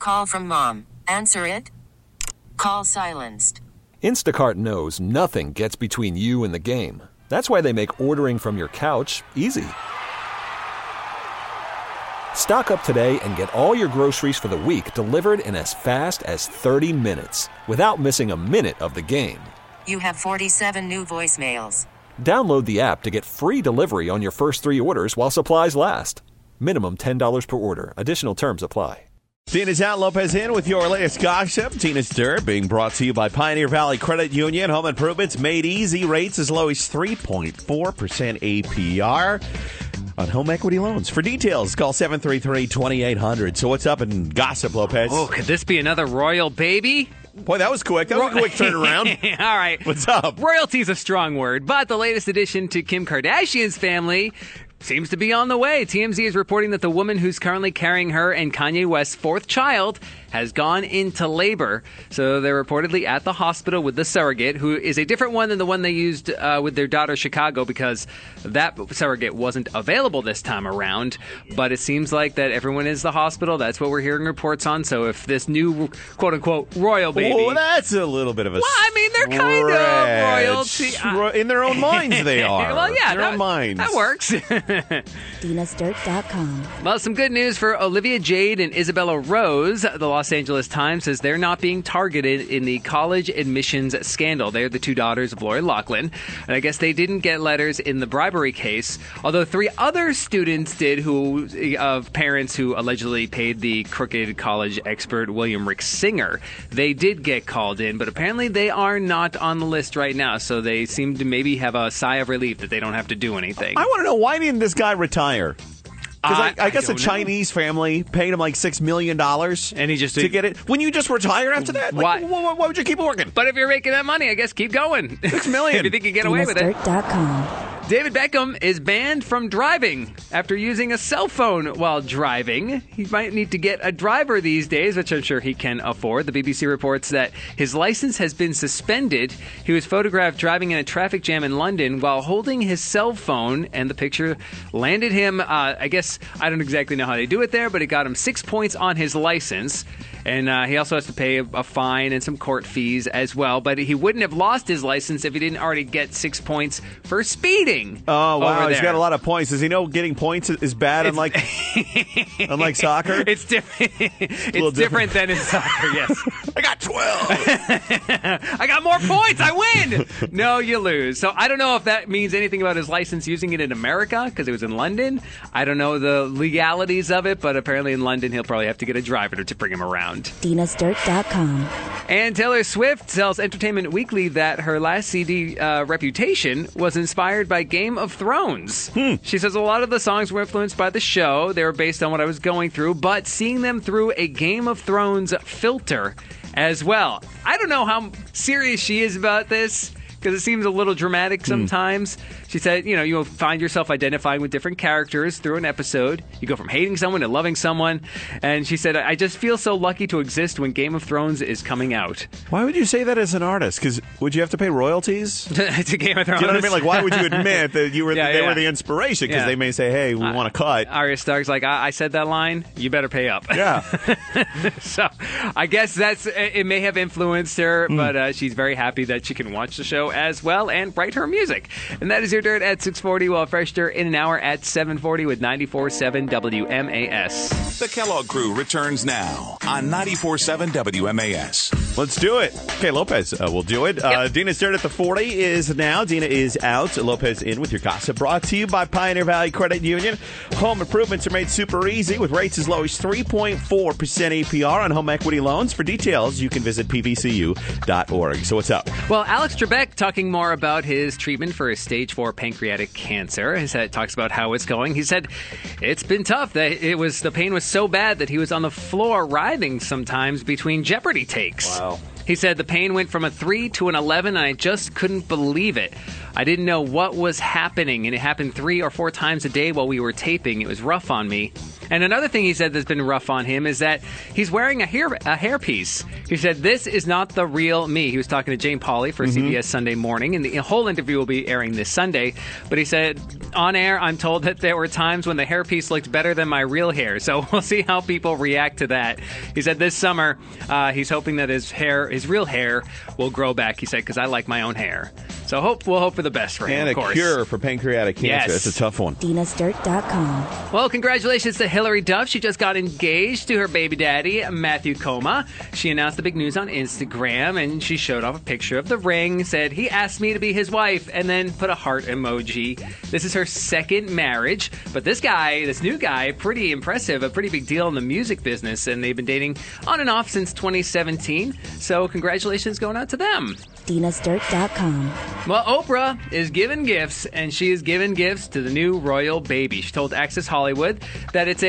Call from mom. Answer it. Call silenced. Instacart knows nothing gets between you and the game. That's why they make ordering from your couch easy. Stock up today and get all your groceries for the week delivered in as fast as 30 minutes without missing a minute of the game. You have 47 new voicemails. Download the app to get free delivery on your first 3 orders while supplies last. Minimum $10 per order. Additional terms apply. Tina's out, Lopez in with your latest gossip. Tina's Dirt being brought to you by Pioneer Valley Credit Union. Home improvements made easy. Rates as low as 3.4% APR on home equity loans. For details, call 733-2800. So what's up in gossip, Lopez? Oh, could this be another royal baby? Boy, that was quick. That was a quick turnaround. All right. What's up? Royalty's a strong word, but the latest addition to Kim Kardashian's family seems to be on the way. TMZ is reporting that the woman who's currently carrying her and Kanye West's fourth child has gone into labor. So they're reportedly at the hospital with the surrogate, who is a different one than the one they used with their daughter Chicago, because that surrogate wasn't available this time around. But it seems like that everyone is the hospital. That's what we're hearing reports on. So if this new quote-unquote royal baby... Oh, that's a little bit of a... Well, I mean, they're kind of royalty. In their own minds, they are. Well, yeah. In their own minds. That works. DinasDirt.com. Well, some good news for Olivia Jade and Isabella Rose. The Los Angeles Times says they're not being targeted in the college admissions scandal. They're the two daughters of Lori Loughlin, and I guess they didn't get letters in the bribery case, although 3 other students did, of parents who allegedly paid the crooked college expert William Rick Singer. They did get called in, but apparently they are not on the list right now, so they seem to maybe have a sigh of relief that they don't have to do anything. I want to know, why didn't this guy retire? Because I guess a don't Chinese family paid him like $6 million and he just to get it. When you just retire after that? Like, why would you keep working? But if you're making that money, I guess keep going. $6 million. If you think you get away with it. DinasDirt.com. David Beckham is banned from driving after using a cell phone while driving. He might need to get a driver these days, which I'm sure he can afford. The BBC reports that his license has been suspended. He was photographed driving in a traffic jam in London while holding his cell phone, and the picture landed him, I guess, I don't exactly know how they do it there, but it got him 6 points on his license. And he also has to pay a fine and some court fees as well. But he wouldn't have lost his license if he didn't already get 6 points for speeding. Oh, wow. He's got a lot of points. Does he know getting points is bad unlike soccer? It's different. It's different than in soccer, yes. I got 12. I got more points. I win. No, you lose. So I don't know if that means anything about his license using it in America because it was in London. I don't know the legalities of it, but apparently in London he'll probably have to get a driver to bring him around. DinasDirt.com. And Taylor Swift tells Entertainment Weekly that her last CD, Reputation, was inspired by Game of Thrones. She says a lot of the songs were influenced by the show. They were based on what I was going through, but seeing them through a Game of Thrones filter as well. I don't know how serious she is about this, because it seems a little dramatic sometimes. She said, you'll find yourself identifying with different characters through an episode. You go from hating someone to loving someone. And she said, I just feel so lucky to exist when Game of Thrones is coming out. Why would you say that as an artist? Because would you have to pay royalties? To Game of Thrones? Do you know what I mean? Like, why would you admit that they were the inspiration? Because they may say, hey, we want to cut. Arya Stark's like, I said that line, you better pay up. Yeah. So I guess it may have influenced her, but she's very happy that she can watch the show as well and write her music. And that is your Dirt at 6:40, while Fresh Dirt in an hour at 7:40 with 94.7 WMAS. The Kellogg Crew returns now on 94.7 WMAS. Let's do it. Okay, Lopez will do it. Yep. Dina's Dirt at the 40 is now. Dina is out. Lopez in with your gossip. Brought to you by Pioneer Valley Credit Union. Home improvements are made super easy with rates as low as 3.4% APR on home equity loans. For details, you can visit pvcu.org. So what's up? Well, Alex Trebek talking more about his treatment for his stage 4 pancreatic cancer. He talks about how it's going. He said it's been tough. The pain was so bad that he was on the floor writhing sometimes between Jeopardy takes. Wow. He said the pain went from a 3 to an 11, and I just couldn't believe it. I didn't know what was happening, and it happened 3 or 4 times a day while we were taping. It was rough on me. And another thing he said that's been rough on him is that he's wearing a hairpiece. He said, "This is not the real me." He was talking to Jane Pauley for CBS Sunday Morning, and the whole interview will be airing this Sunday. But he said, on air, I'm told that there were times when the hairpiece looked better than my real hair. So we'll see how people react to that. He said this summer, he's hoping that his real hair will grow back, he said, because I like my own hair. So we'll hope for the best for him, And of course. a cure for pancreatic cancer. Yes. That's a tough one. DinasDirt.com. Well, congratulations to Hilary Duff. She just got engaged to her baby daddy, Matthew Coma. She announced the big news on Instagram, and she showed off a picture of the ring, said, "He asked me to be his wife," and then put a heart emoji. This is her second marriage, but this new guy, pretty impressive, a pretty big deal in the music business, and they've been dating on and off since 2017. So congratulations going out to them. DinasDirt.com. Well, Oprah is giving gifts, and she is giving gifts to the new royal baby. She told Access Hollywood that it's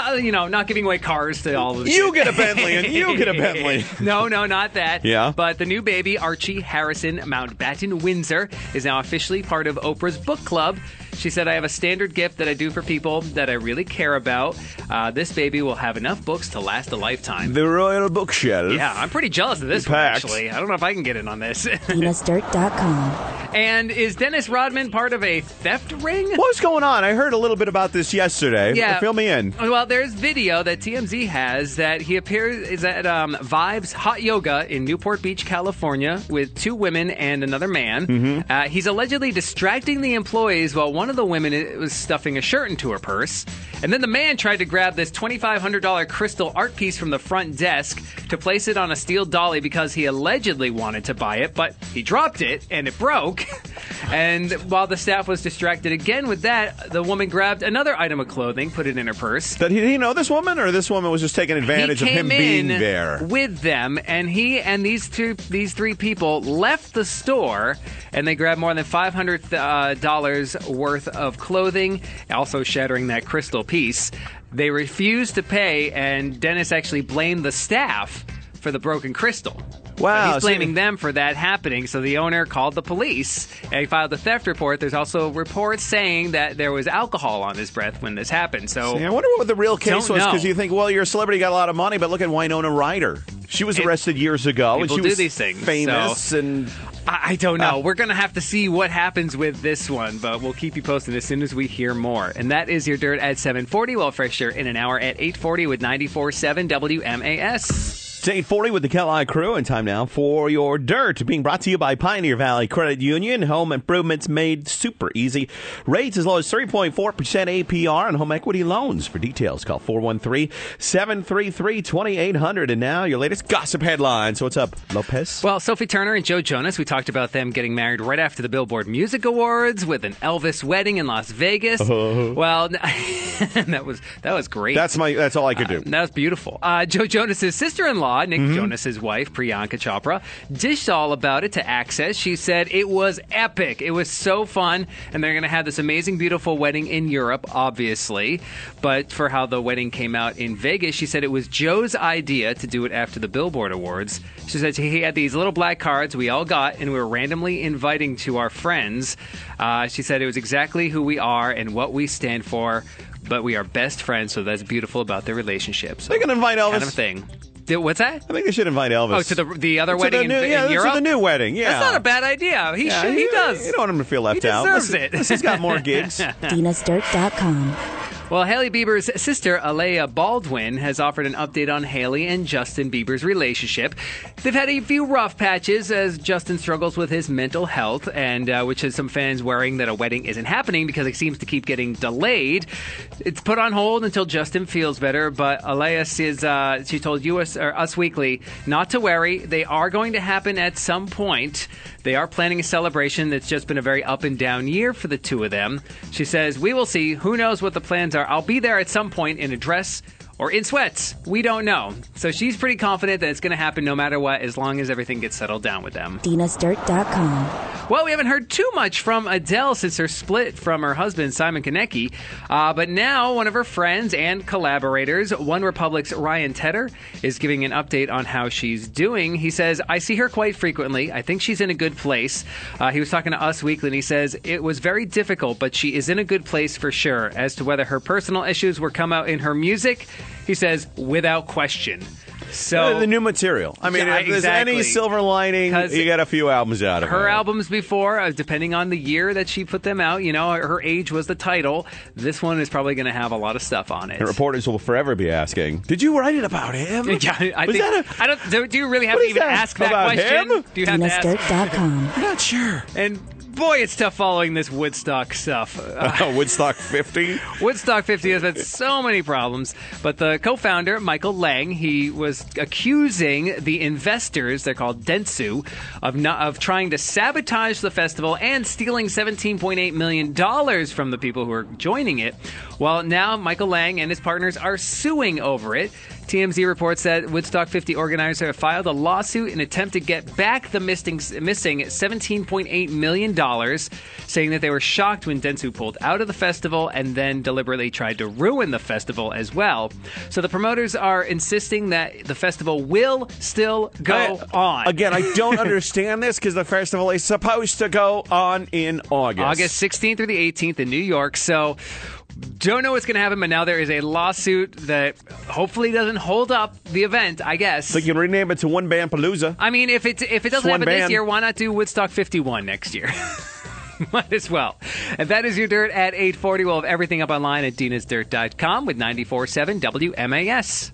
not giving away cars to all of the You get a Bentley, and you get a Bentley. No, not that. Yeah. But the new baby, Archie Harrison Mountbatten Windsor, is now officially part of Oprah's book club. She said, "I have a standard gift that I do for people that I really care about. This baby will have enough books to last a lifetime." The royal bookshelf. Yeah, I'm pretty jealous of this one, Packed. actually. I don't know if I can get in on this. DinasDirt.com. And is Dennis Rodman part of a theft ring? What's going on? I heard a little bit about this yesterday. Yeah. Fill me in. Well, there's video that TMZ has that he is at Vibes Hot Yoga in Newport Beach, California, with two women and another man. He's allegedly distracting the employees while one of the women was stuffing a shirt into her purse. And then the man tried to grab this $2,500 crystal art piece from the front desk to place it on a steel dolly because he allegedly wanted to buy it, but he dropped it and it broke. And while the staff was distracted again with that, the woman grabbed another item of clothing, put it in her purse. Did he know this woman, or this woman was just taking advantage of him being there? With them, and he and these three people left the store, and they grabbed more than $500 worth of clothing, also shattering that crystal piece. They refused to pay, and Dennis actually blamed the staff for the broken crystal. Wow. So he's blaming them for that happening. So the owner called the police and he filed a theft report. There's also reports saying that there was alcohol on his breath when this happened. So I wonder what the real case Don't was, know. because you think, well, you're a celebrity, got a lot of money, but look at Winona Ryder. She was arrested years ago, and people she do was these things, famous. so- And I don't know. We're going to have to see what happens with this one, but we'll keep you posted as soon as we hear more. And that is your Dirt at 7:40. Well, fresher in an hour at 8:40 with 94.7 WMAS. It's 8:40 with the Kellogg Crew, and time now for your Dirt, being brought to you by Pioneer Valley Credit Union. Home improvements made super easy. Rates as low as 3.4% APR on home equity loans. For details, call 413-733-2800. And now your latest gossip headlines. So what's up, Lopez? Well, Sophie Turner and Joe Jonas, we talked about them getting married right after the Billboard Music Awards with an Elvis wedding in Las Vegas. Well, that was great. That's all I could do. That was beautiful. Joe Jonas's sister-in-law, Nick Jonas's wife, Priyanka Chopra, dished all about it to Access. She said it was epic. It was so fun, and they're going to have this amazing, beautiful wedding in Europe, obviously. But for how the wedding came out in Vegas, she said it was Joe's idea to do it after the Billboard Awards. She said he had these little black cards we all got, and we were randomly inviting to our friends. She said it was exactly who we are and what we stand for, but we are best friends, so that's beautiful about their relationship. So They're going to invite Elvis. kind of a thing. What's that? I think they should invite Elvis. Oh, to the other wedding in Europe? To the new wedding, yeah. That's not a bad idea. He does. You don't want him to feel left out. He deserves it. He's got more gigs. DinasDirt.com. Well, Hailey Bieber's sister, Alea Baldwin, has offered an update on Hailey and Justin Bieber's relationship. They've had a few rough patches as Justin struggles with his mental health, and which has some fans worrying that a wedding isn't happening because it seems to keep getting delayed. It's put on hold until Justin feels better, but Alea says she told Us Weekly not to worry. They are going to happen at some point. They are planning a celebration that's just been a very up and down year for the two of them. She says, "We will see. Who knows what the plans are? I'll be there at some point in a dress or in sweats. We don't know. So she's pretty confident that it's going to happen no matter what, as long as everything gets settled down with them. DinasDirt.com. Well, we haven't heard too much from Adele since her split from her husband, Simon Konecki. But now one of her friends and collaborators, OneRepublic's Ryan Tedder, is giving an update on how she's doing. He says, I see her quite frequently. I think she's in a good place. He was talking to Us Weekly, and he says, it was very difficult, but she is in a good place for sure. As to whether her personal issues will come out in her music, he says, without question. So the new material. I mean, if there's any silver lining, you get a few albums out of her albums before, depending on the year that she put them out. You know, her age was the title. This one is probably going to have a lot of stuff on it. And reporters will forever be asking, "Did you write it about him?" Yeah, I don't. Do you really have to even ask that question? Him? Do you have to ask? DinasDirt.com. I'm not sure. And boy, it's tough following this Woodstock stuff. Woodstock 50? Woodstock 50 has had so many problems. But the co-founder, Michael Lang, he was accusing the investors, they're called Dentsu, of trying to sabotage the festival and stealing $17.8 million from the people who are joining it. Well, now Michael Lang and his partners are suing over it. TMZ reports that Woodstock 50 organizer have filed a lawsuit in an attempt to get back the missing $17.8 million, saying that they were shocked when Dentsu pulled out of the festival and then deliberately tried to ruin the festival as well. So the promoters are insisting that the festival will still go on. Again, I don't understand this because the festival is supposed to go on in August. August 16th through the 18th in New York. So don't know what's going to happen, but now there is a lawsuit that hopefully doesn't hold up the event, I guess. So you can rename it to One Band Palooza. I mean, if it doesn't happen this year, why not do Woodstock 51 next year? Might as well. And that is your Dirt at 8:40. We'll have everything up online at DinasDirt.com with 94.7 WMAS.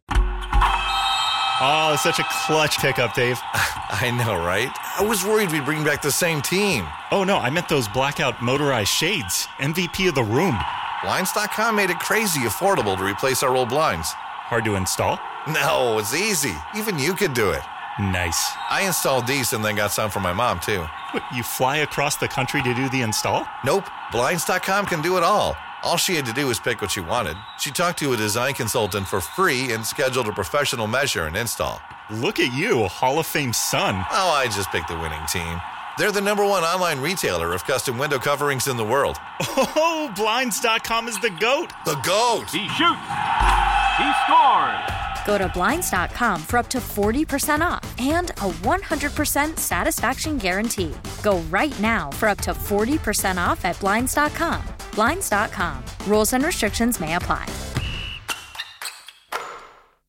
Oh, such a clutch pickup, Dave. I know, right? I was worried we'd bring back the same team. Oh, no, I meant those blackout motorized shades. MVP of the room. Blinds.com made it crazy affordable to replace our old blinds. Hard to install? No, it's easy. Even you could do it. Nice. I installed these and then got some for my mom, too. What, you fly across the country to do the install? Nope. Blinds.com can do it all. All she had to do was pick what she wanted. She talked to a design consultant for free and scheduled a professional measure and install. Look at you, Hall of Fame son. Oh, I just picked the winning team. They're the #1 online retailer of custom window coverings in the world. Oh, Blinds.com is the GOAT. The GOAT! He shoots. He scores. Go to Blinds.com for up to 40% off and a 100% satisfaction guarantee. Go right now for up to 40% off at Blinds.com. Blinds.com. Rules and restrictions may apply.